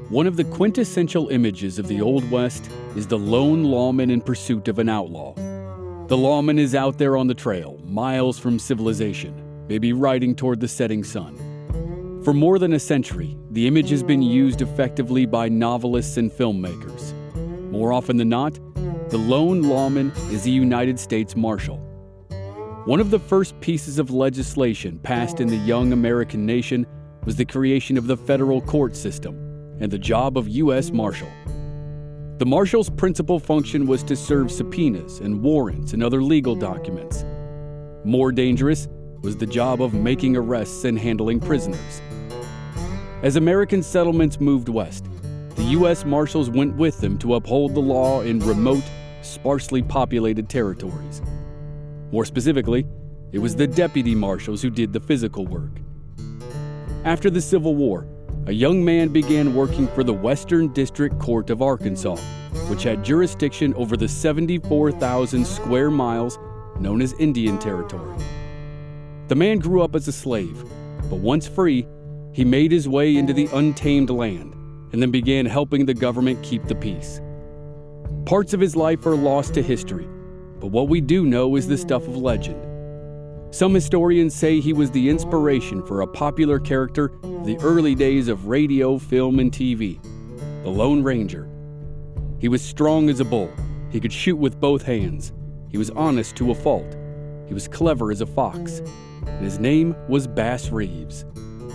One of the quintessential images of the Old West is the lone lawman in pursuit of an outlaw. The lawman is out there on the trail, miles from civilization, maybe riding toward the setting sun. For more than a century, the image has been used effectively by novelists and filmmakers. More often than not, the lone lawman is a United States Marshal. One of the first pieces of legislation passed in the young American nation was the creation of the federal court system and the job of U.S. Marshal. The Marshal's principal function was to serve subpoenas and warrants and other legal documents. More dangerous was the job of making arrests and handling prisoners. As American settlements moved west, the U.S. Marshals went with them to uphold the law in remote, sparsely populated territories. More specifically, it was the deputy marshals who did the physical work. After the Civil War, a young man began working for the Western District Court of Arkansas, which had jurisdiction over the 74,000 square miles known as Indian Territory. The man grew up as a slave, but once free, he made his way into the untamed land and then began helping the government keep the peace. Parts of his life are lost to history, but what we do know is the stuff of legend. Some historians say he was the inspiration for a popular character of the early days of radio, film, and TV, the Lone Ranger. He was strong as a bull. He could shoot with both hands. He was honest to a fault. He was clever as a fox. And his name was Bass Reeves.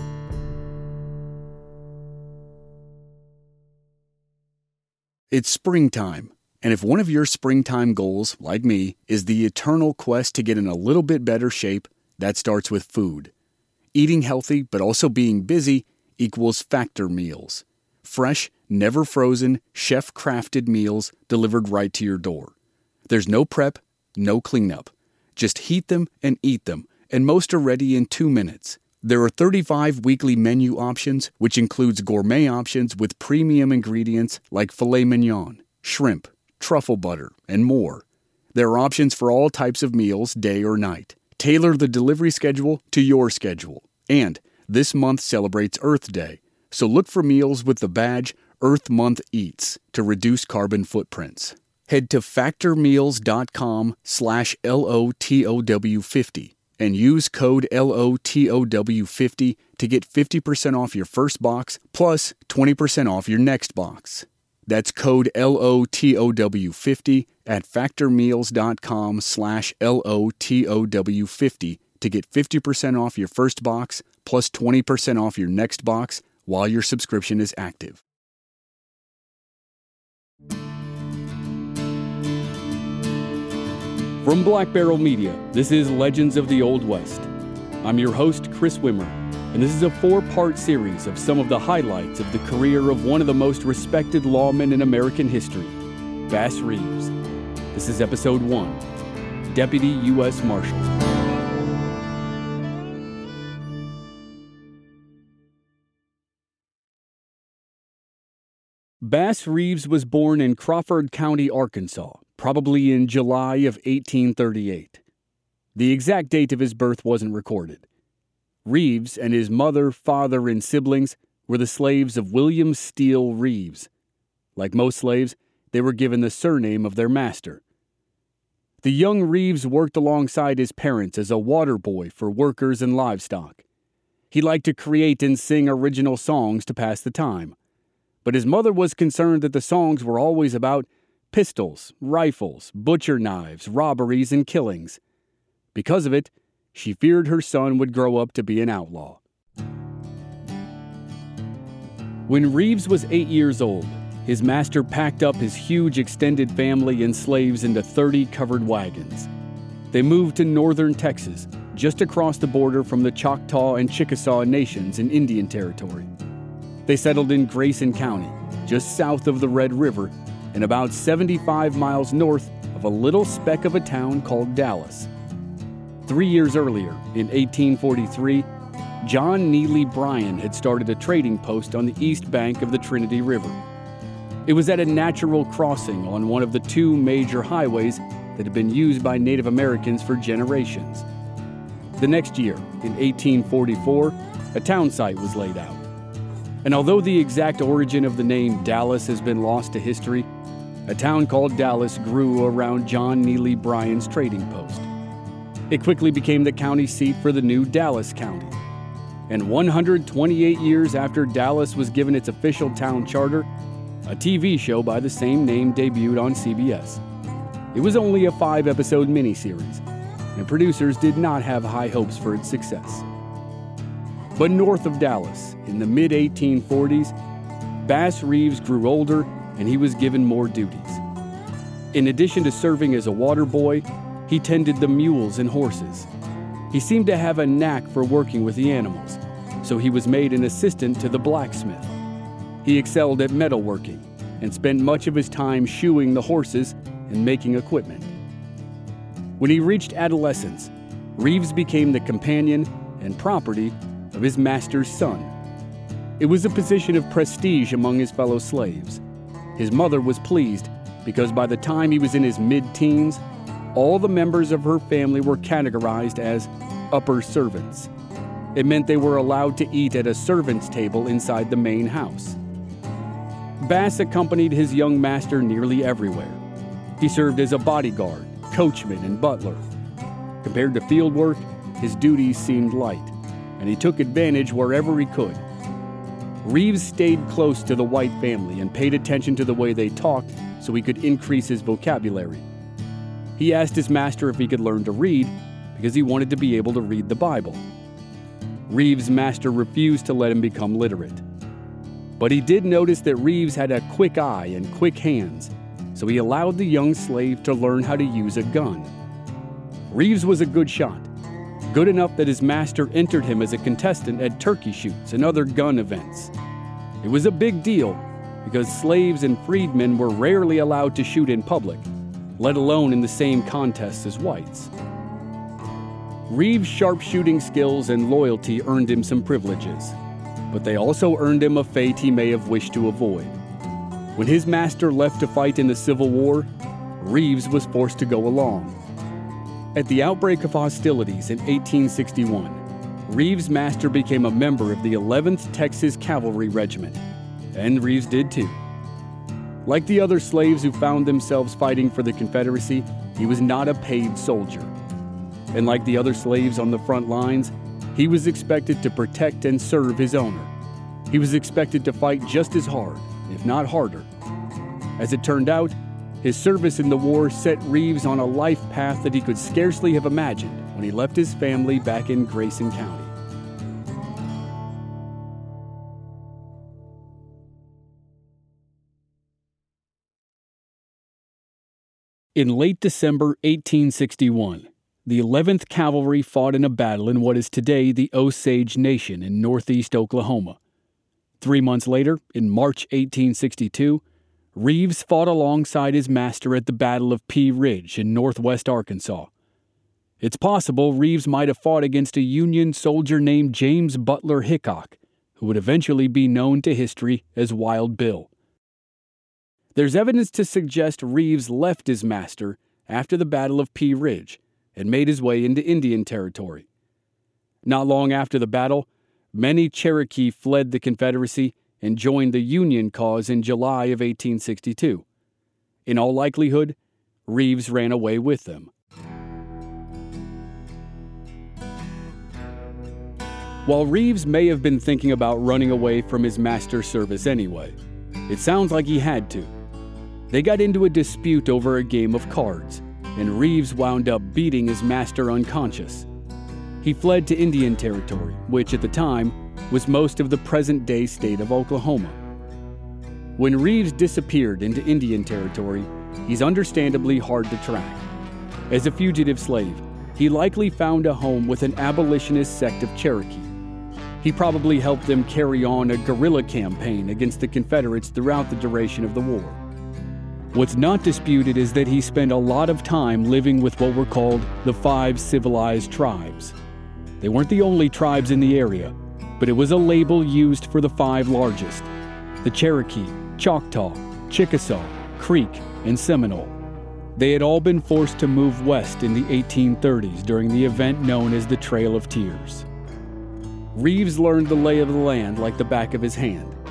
It's springtime. And if one of your springtime goals, like me, is the eternal quest to get in a little bit better shape, that starts with food. Eating healthy but also being busy equals Factor meals. Fresh, never frozen, chef-crafted meals delivered right to your door. There's no prep, no cleanup. Just heat them and eat them, and most are ready in 2 minutes. There are 35 weekly menu options, which includes gourmet options with premium ingredients like filet mignon, shrimp, truffle butter, and more. There are options for all types of meals, day or night. Tailor the delivery schedule to your schedule. And this month celebrates Earth Day, so look for meals with the badge Earth Month Eats to reduce carbon footprints. Head to factormeals.com/LOTOW50 and use code LOTOW50 to get 50% off your first box plus 20% off your next box. That's code LOTOW50 at factormeals.com/LOTOW50 to get 50% off your first box plus 20% off your next box while your subscription is active. From Black Barrel Media, this is Legends of the Old West. I'm your host, Chris Wimmer, and this is a 4-part series of some of the highlights of the career of one of the most respected lawmen in American history, Bass Reeves. This is Episode 1, Deputy U.S. Marshal. Bass Reeves was born in Crawford County, Arkansas, probably in July of 1838. The exact date of his birth wasn't recorded. Reeves and his mother, father, and siblings were the slaves of William Steele Reeves. Like most slaves, they were given the surname of their master. The young Reeves worked alongside his parents as a water boy for workers and livestock. He liked to create and sing original songs to pass the time. But his mother was concerned that the songs were always about pistols, rifles, butcher knives, robberies, and killings. Because of it, she feared her son would grow up to be an outlaw. When Reeves was 8 years old, his master packed up his huge extended family and slaves into 30 covered wagons. They moved to northern Texas, just across the border from the Choctaw and Chickasaw nations in Indian Territory. They settled in Grayson County, just south of the Red River, and about 75 miles north of a little speck of a town called Dallas. 3 years earlier, in 1843, John Neely Bryan had started a trading post on the east bank of the Trinity River. It was at a natural crossing on one of the 2 major highways that had been used by Native Americans for generations. The next year, in 1844, a town site was laid out. And although the exact origin of the name Dallas has been lost to history, a town called Dallas grew around John Neely Bryan's trading post. It quickly became the county seat for the new Dallas County. And 128 years after Dallas was given its official town charter, a TV show by the same name debuted on CBS. It was only a 5-episode miniseries, and producers did not have high hopes for its success. But north of Dallas, in the mid-1840s, Bass Reeves grew older and he was given more duties. In addition to serving as a water boy, he tended the mules and horses. He seemed to have a knack for working with the animals, so he was made an assistant to the blacksmith. He excelled at metalworking and spent much of his time shoeing the horses and making equipment. When he reached adolescence, Reeves became the companion and property of his master's son. It was a position of prestige among his fellow slaves. His mother was pleased because by the time he was in his mid-teens, all the members of her family were categorized as upper servants. It meant they were allowed to eat at a servant's table inside the main house. Bass accompanied his young master nearly everywhere. He served as a bodyguard, coachman, and butler. Compared to field work, his duties seemed light, and he took advantage wherever he could. Reeves stayed close to the white family and paid attention to the way they talked so he could increase his vocabulary. He asked his master if he could learn to read because he wanted to be able to read the Bible. Reeves' master refused to let him become literate. But he did notice that Reeves had a quick eye and quick hands, so he allowed the young slave to learn how to use a gun. Reeves was a good shot, good enough that his master entered him as a contestant at turkey shoots and other gun events. It was a big deal because slaves and freedmen were rarely allowed to shoot in public, let alone in the same contests as whites. Reeves' sharpshooting skills and loyalty earned him some privileges, but they also earned him a fate he may have wished to avoid. When his master left to fight in the Civil War, Reeves was forced to go along. At the outbreak of hostilities in 1861, Reeves' master became a member of the 11th Texas Cavalry Regiment, and Reeves did too. Like the other slaves who found themselves fighting for the Confederacy, he was not a paid soldier. And like the other slaves on the front lines, he was expected to protect and serve his owner. He was expected to fight just as hard, if not harder. As it turned out, his service in the war set Reeves on a life path that he could scarcely have imagined when he left his family back in Grayson County. In late December 1861, the 11th Cavalry fought in a battle in what is today the Osage Nation in northeast Oklahoma. 3 months later, in March 1862, Reeves fought alongside his master at the Battle of Pea Ridge in northwest Arkansas. It's possible Reeves might have fought against a Union soldier named James Butler Hickok, who would eventually be known to history as Wild Bill. There's evidence to suggest Reeves left his master after the Battle of Pea Ridge and made his way into Indian Territory. Not long after the battle, many Cherokee fled the Confederacy and joined the Union cause in July of 1862. In all likelihood, Reeves ran away with them. While Reeves may have been thinking about running away from his master's service anyway, it sounds like he had to. They got into a dispute over a game of cards, and Reeves wound up beating his master unconscious. He fled to Indian Territory, which at the time was most of the present-day state of Oklahoma. When Reeves disappeared into Indian Territory, he's understandably hard to track. As a fugitive slave, he likely found a home with an abolitionist sect of Cherokee. He probably helped them carry on a guerrilla campaign against the Confederates throughout the duration of the war. What's not disputed is that he spent a lot of time living with what were called the 5 civilized tribes. They weren't the only tribes in the area, but it was a label used for the 5 largest: the Cherokee, Choctaw, Chickasaw, Creek, and Seminole. They had all been forced to move west in the 1830s during the event known as the Trail of Tears. Reeves learned the lay of the land like the back of his hand.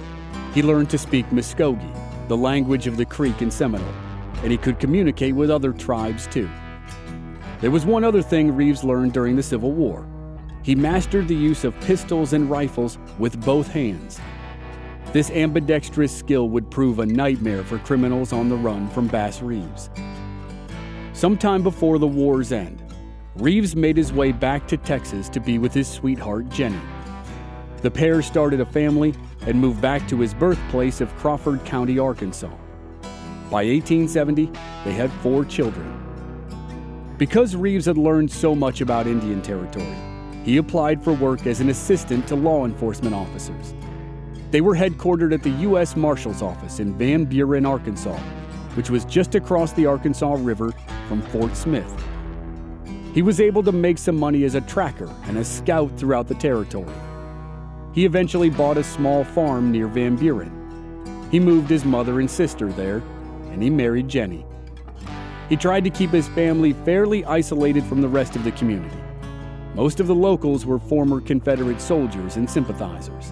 He learned to speak Muskogee, the language of the Creek and Seminole, and he could communicate with other tribes too. There was one other thing Reeves learned during the Civil War. He mastered the use of pistols and rifles with both hands. This ambidextrous skill would prove a nightmare for criminals on the run from Bass Reeves. Sometime before the war's end, Reeves made his way back to Texas to be with his sweetheart, Jenny. The pair started a family and moved back to his birthplace of Crawford County, Arkansas. By 1870, they had 4 children. Because Reeves had learned so much about Indian Territory, he applied for work as an assistant to law enforcement officers. They were headquartered at the U.S. Marshal's Office in Van Buren, Arkansas, which was just across the Arkansas River from Fort Smith. He was able to make some money as a tracker and a scout throughout the territory. He eventually bought a small farm near Van Buren. He moved his mother and sister there, and he married Jenny. He tried to keep his family fairly isolated from the rest of the community. Most of the locals were former Confederate soldiers and sympathizers.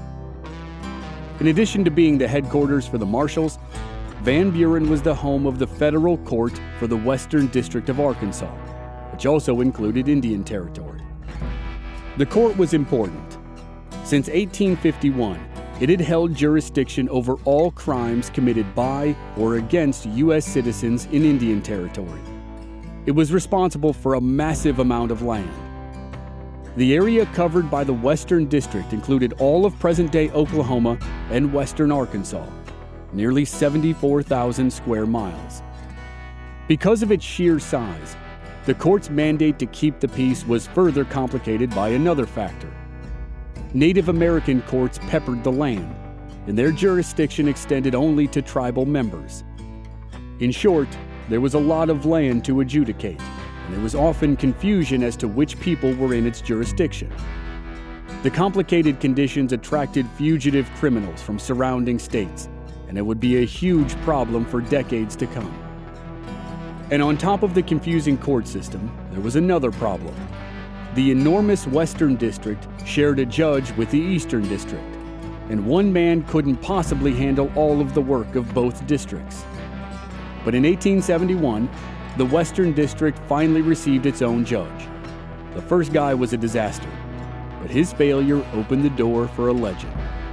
In addition to being the headquarters for the Marshals, Van Buren was the home of the federal court for the Western District of Arkansas, which also included Indian Territory. The court was important. Since 1851, it had held jurisdiction over all crimes committed by or against U.S. citizens in Indian Territory. It was responsible for a massive amount of land. The area covered by the Western District included all of present-day Oklahoma and western Arkansas, nearly 74,000 square miles. Because of its sheer size, the court's mandate to keep the peace was further complicated by another factor. Native American courts peppered the land, and their jurisdiction extended only to tribal members. In short, there was a lot of land to adjudicate, and there was often confusion as to which people were in its jurisdiction. The complicated conditions attracted fugitive criminals from surrounding states, and it would be a huge problem for decades to come. And on top of the confusing court system, there was another problem. The enormous Western District shared a judge with the Eastern District, and one man couldn't possibly handle all of the work of both districts. But in 1871, the Western District finally received its own judge. The first guy was a disaster, but his failure opened the door for a legend.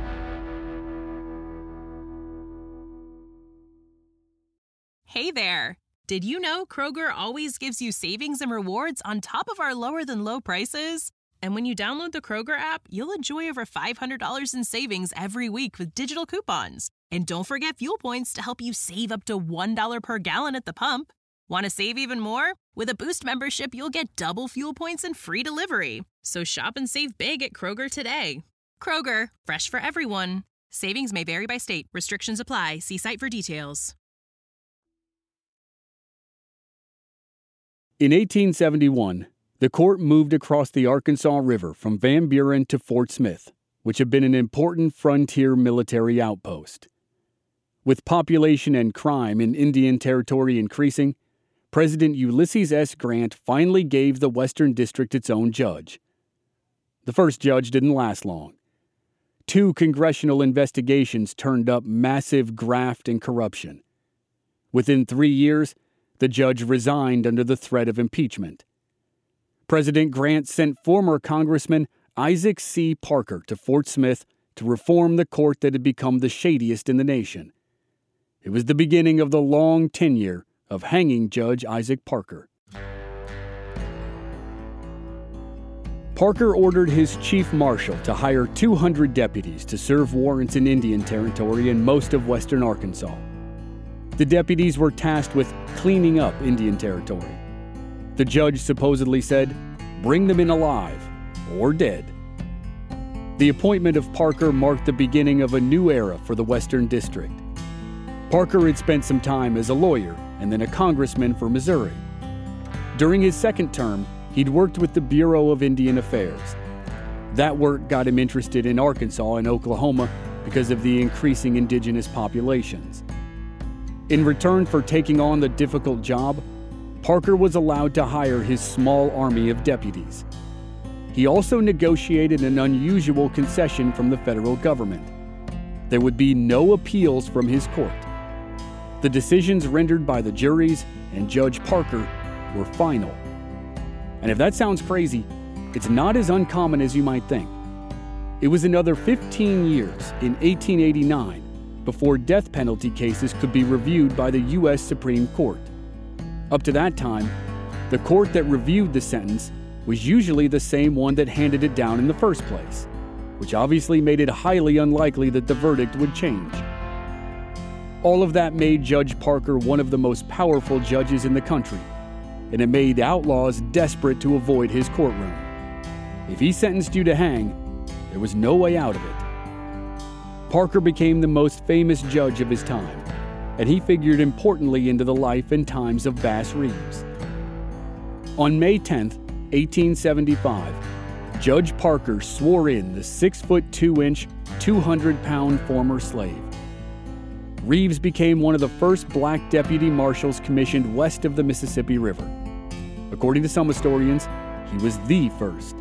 Hey there! Did you know Kroger always gives you savings and rewards on top of our lower-than-low prices? And when you download the Kroger app, you'll enjoy over $500 in savings every week with digital coupons. And don't forget fuel points to help you save up to $1 per gallon at the pump. Want to save even more? With a Boost membership, you'll get double fuel points and free delivery. So shop and save big at Kroger today. Kroger, fresh for everyone. Savings may vary by state. Restrictions apply. See site for details. In 1871, the court moved across the Arkansas River from Van Buren to Fort Smith, which had been an important frontier military outpost. With population and crime in Indian Territory increasing, President Ulysses S. Grant finally gave the Western District its own judge. The first judge didn't last long. 2 congressional investigations turned up massive graft and corruption. Within 3 years, the judge resigned under the threat of impeachment. President Grant sent former Congressman Isaac C. Parker to Fort Smith to reform the court that had become the shadiest in the nation. It was the beginning of the long tenure of hanging Judge Isaac Parker. Parker ordered his chief marshal to hire 200 deputies to serve warrants in Indian Territory and most of western Arkansas. The deputies were tasked with cleaning up Indian Territory. The judge supposedly said, "Bring them in alive or dead." The appointment of Parker marked the beginning of a new era for the Western District. Parker had spent some time as a lawyer and then a congressman for Missouri. During his second term, he'd worked with the Bureau of Indian Affairs. That work got him interested in Arkansas and Oklahoma because of the increasing indigenous populations. In return for taking on the difficult job, Parker was allowed to hire his small army of deputies. He also negotiated an unusual concession from the federal government. There would be no appeals from his court. The decisions rendered by the juries and Judge Parker were final. And if that sounds crazy, it's not as uncommon as you might think. It was another 15 years in 1889 before death penalty cases could be reviewed by the U.S. Supreme Court. Up to that time, the court that reviewed the sentence was usually the same one that handed it down in the first place, which obviously made it highly unlikely that the verdict would change. All of that made Judge Parker one of the most powerful judges in the country, and it made outlaws desperate to avoid his courtroom. If he sentenced you to hang, there was no way out of it. Parker became the most famous judge of his time, and he figured importantly into the life and times of Bass Reeves. On May 10, 1875, Judge Parker swore in the 6'2", 200-pound former slave. Reeves became one of the first black deputy marshals commissioned west of the Mississippi River. According to some historians, he was the first.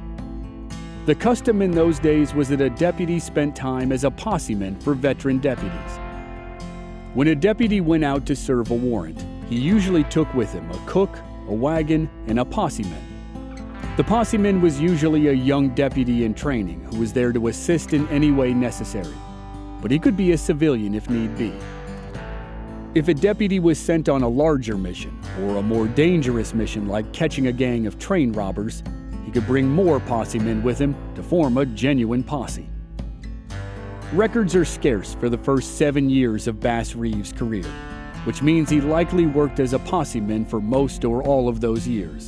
The custom in those days was that a deputy spent time as a posseman for veteran deputies. When a deputy went out to serve a warrant, he usually took with him a cook, a wagon, and a posseman. The posseman was usually a young deputy in training who was there to assist in any way necessary, but he could be a civilian if need be. If a deputy was sent on a larger mission, or a more dangerous mission like catching a gang of train robbers, he could bring more possemen with him to form a genuine posse. Records are scarce for the first 7 years of Bass Reeves' career, which means he likely worked as a posseman for most or all of those years.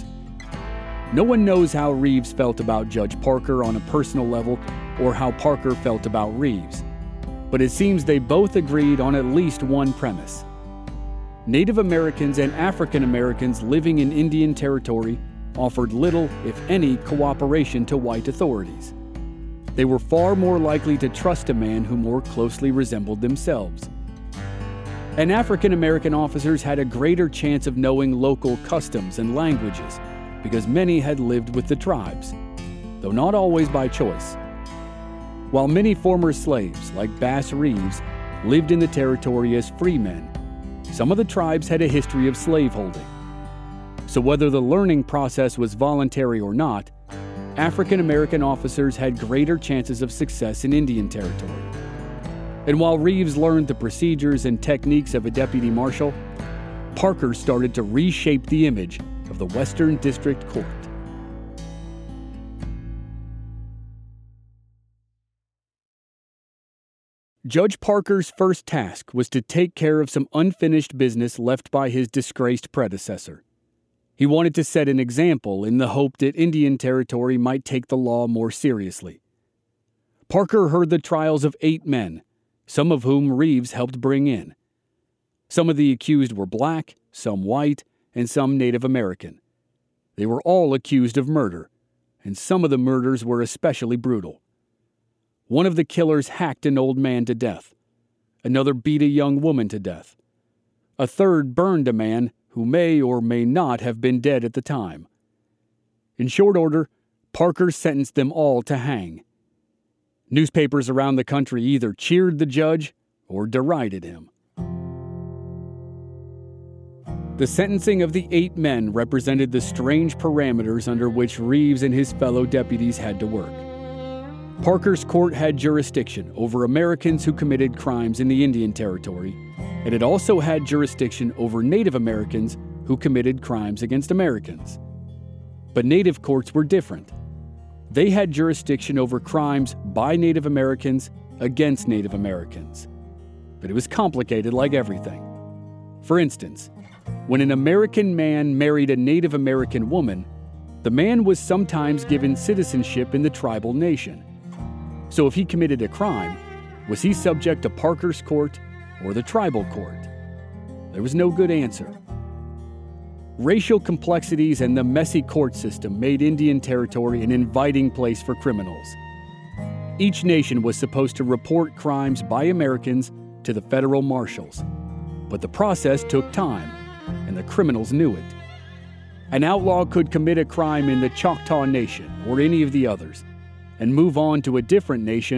No one knows how Reeves felt about Judge Parker on a personal level or how Parker felt about Reeves, but it seems they both agreed on at least one premise. Native Americans and African Americans living in Indian Territory offered little, if any, cooperation to white authorities. They were far more likely to trust a man who more closely resembled themselves. And African American officers had a greater chance of knowing local customs and languages because many had lived with the tribes, though not always by choice. While many former slaves, like Bass Reeves, lived in the territory as free men, some of the tribes had a history of slaveholding. So whether the learning process was voluntary or not, African American officers had greater chances of success in Indian Territory. And while Reeves learned the procedures and techniques of a deputy marshal, Parker started to reshape the image of the Western District Court. Judge Parker's first task was to take care of some unfinished business left by his disgraced predecessor. He wanted to set an example in the hope that Indian Territory might take the law more seriously. Parker heard the trials of 8 men, some of whom Reeves helped bring in. Some of the accused were black, some white, and some Native American. They were all accused of murder, and some of the murders were especially brutal. One of the killers hacked an old man to death. Another beat a young woman to death. A third burned a man who may or may not have been dead at the time. In short order, Parker sentenced them all to hang. Newspapers around the country either cheered the judge or derided him. The sentencing of the 8 men represented the strange parameters under which Reeves and his fellow deputies had to work. Parker's court had jurisdiction over Americans who committed crimes in the Indian Territory, and it also had jurisdiction over Native Americans who committed crimes against Americans. But Native courts were different. They had jurisdiction over crimes by Native Americans against Native Americans. But it was complicated like everything. For instance, when an American man married a Native American woman, the man was sometimes given citizenship in the tribal nation. So if he committed a crime, was he subject to Parker's court or the tribal court? There was no good answer. Racial complexities and the messy court system made Indian Territory an inviting place for criminals. Each nation was supposed to report crimes by Americans to the federal marshals, but the process took time, and the criminals knew it. An outlaw could commit a crime in the Choctaw Nation or any of the others, and move on to a different nation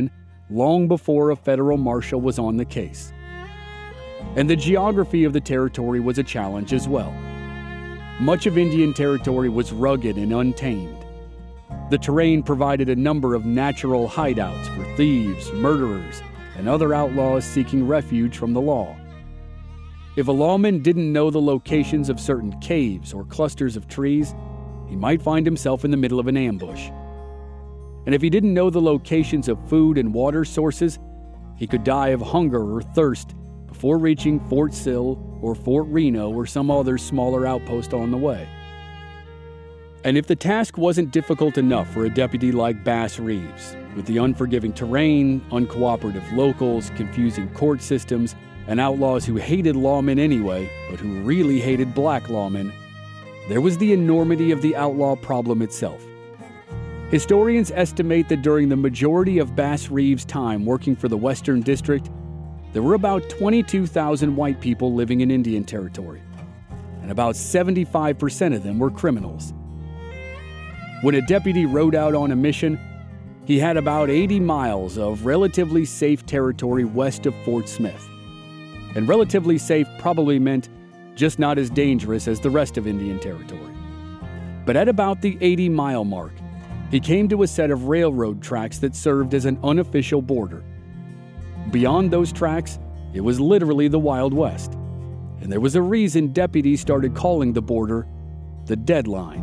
long before a federal marshal was on the case. And the geography of the territory was a challenge as well. Much of Indian Territory was rugged and untamed. The terrain provided a number of natural hideouts for thieves, murderers, and other outlaws seeking refuge from the law. If a lawman didn't know the locations of certain caves or clusters of trees, he might find himself in the middle of an ambush. And if he didn't know the locations of food and water sources, he could die of hunger or thirst before reaching Fort Sill or Fort Reno or some other smaller outpost on the way. And if the task wasn't difficult enough for a deputy like Bass Reeves, with the unforgiving terrain, uncooperative locals, confusing court systems, and outlaws who hated lawmen anyway, but who really hated black lawmen, there was the enormity of the outlaw problem itself. Historians estimate that during the majority of Bass Reeves' time working for the Western District, there were about 22,000 white people living in Indian Territory, and about 75% of them were criminals. When a deputy rode out on a mission, he had about 80 miles of relatively safe territory west of Fort Smith. And relatively safe probably meant just not as dangerous as the rest of Indian Territory. But at about the 80-mile mark, he came to a set of railroad tracks that served as an unofficial border. Beyond those tracks, it was literally the Wild West, and there was a reason deputies started calling the border the Deadline.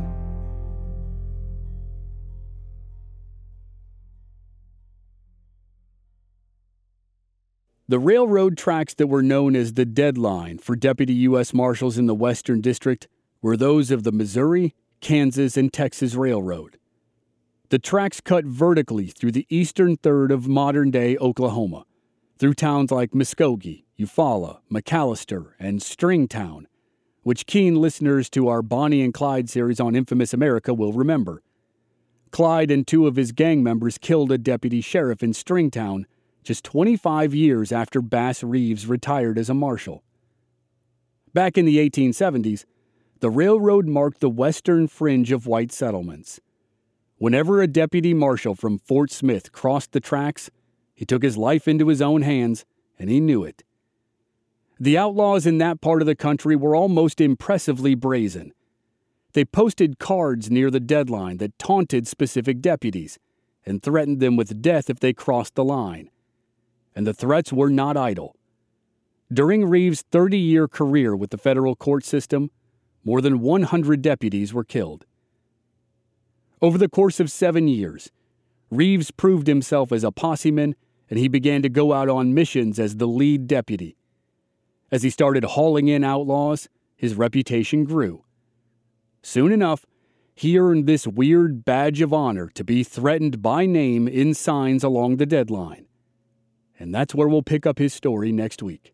The railroad tracks that were known as the Deadline for deputy U.S. Marshals in the Western District were those of the Missouri, Kansas, and Texas Railroad. The tracks cut vertically through the eastern third of modern-day Oklahoma, through towns like Muskogee, Eufaula, McAllister, and Stringtown, which keen listeners to our Bonnie and Clyde series on Infamous America will remember. Clyde and two of his gang members killed a deputy sheriff in Stringtown just 25 years after Bass Reeves retired as a marshal. Back in the 1870s, the railroad marked the western fringe of white settlements. Whenever a deputy marshal from Fort Smith crossed the tracks, he took his life into his own hands, and he knew it. The outlaws in that part of the country were almost impressively brazen. They posted cards near the Deadline that taunted specific deputies and threatened them with death if they crossed the line. And the threats were not idle. During Reeves' 30-year career with the federal court system, more than 100 deputies were killed. Over the course of 7 years, Reeves proved himself as a posseman, and he began to go out on missions as the lead deputy. As he started hauling in outlaws, his reputation grew. Soon enough, he earned this weird badge of honor to be threatened by name in signs along the Deadline. And that's where we'll pick up his story next week.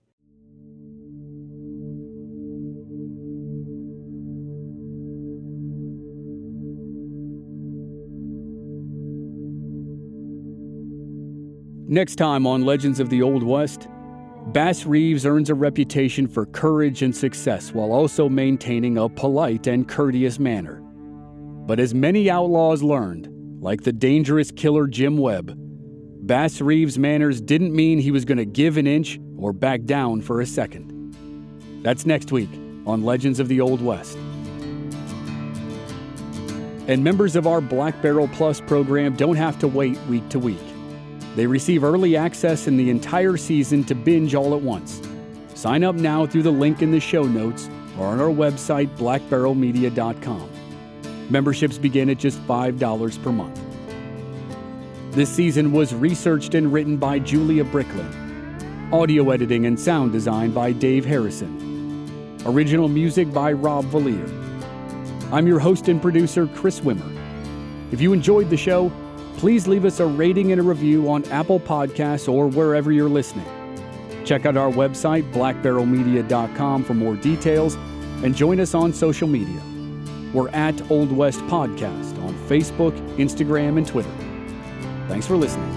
Next time on Legends of the Old West, Bass Reeves earns a reputation for courage and success while also maintaining a polite and courteous manner. But as many outlaws learned, like the dangerous killer Jim Webb, Bass Reeves' manners didn't mean he was going to give an inch or back down for a second. That's next week on Legends of the Old West. And members of our Black Barrel Plus program don't have to wait week to week. They receive early access in the entire season to binge all at once. Sign up now through the link in the show notes or on our website, blackbarrelmedia.com. Memberships begin at just $5 per month. This season was researched and written by Julia Bricklin. Audio editing and sound design by Dave Harrison. Original music by Rob Valier. I'm your host and producer, Chris Wimmer. If you enjoyed the show, please leave us a rating and a review on Apple Podcasts or wherever you're listening. Check out our website, blackbarrelmedia.com, for more details, and join us on social media. We're at Old West Podcast on Facebook, Instagram, and Twitter. Thanks for listening.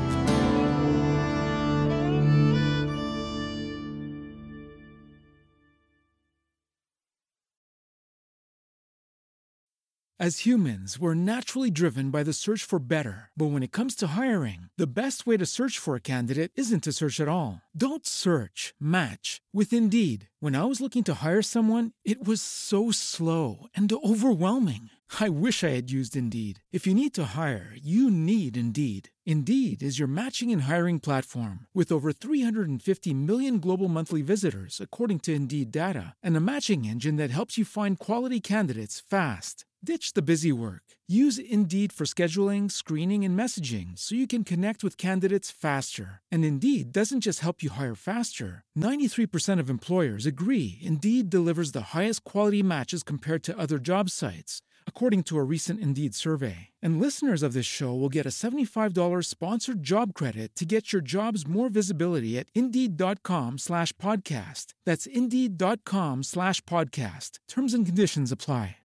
As humans, we're naturally driven by the search for better. But when it comes to hiring, the best way to search for a candidate isn't to search at all. Don't search, match with Indeed. When I was looking to hire someone, it was so slow and overwhelming. I wish I had used Indeed. If you need to hire, you need Indeed. Indeed is your matching and hiring platform with over 350 million global monthly visitors, according to Indeed data, and a matching engine that helps you find quality candidates fast. Ditch the busy work. Use Indeed for scheduling, screening, and messaging so you can connect with candidates faster. And Indeed doesn't just help you hire faster. 93% of employers agree Indeed delivers the highest quality matches compared to other job sites, according to a recent Indeed survey. And listeners of this show will get a $75 sponsored job credit to get your jobs more visibility at Indeed.com/podcast. That's Indeed.com/podcast. Terms and conditions apply.